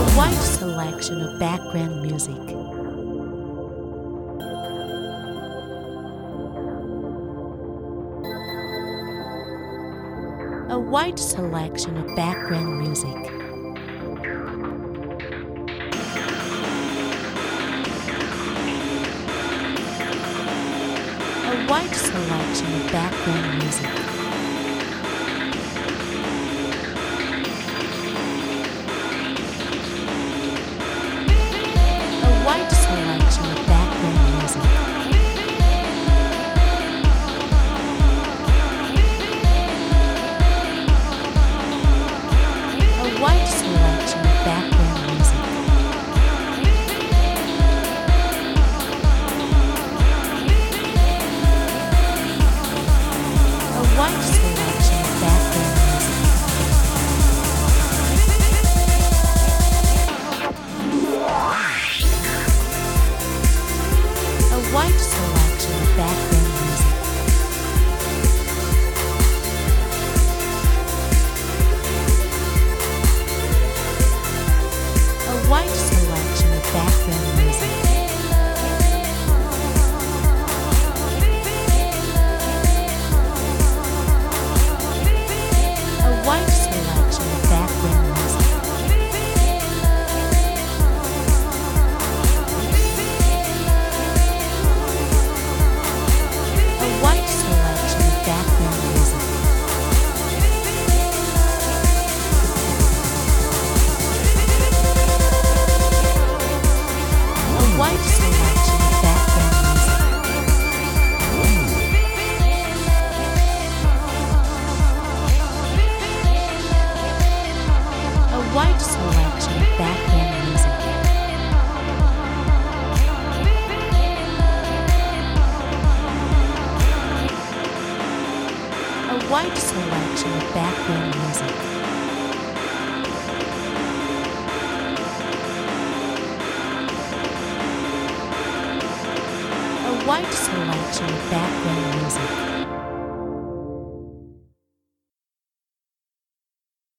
wide selection of background music. A wide selection of background music. A wide selection of background music. A wide selection of background music. A wide selection of background music. A wide selection of background music. A wide selection of background music. A wide selection of background music. A wide selection of background music. A wide selection of background music. A wide selection of background music. A wide selection of background music. A wide selection of background music. A wide selection of background music.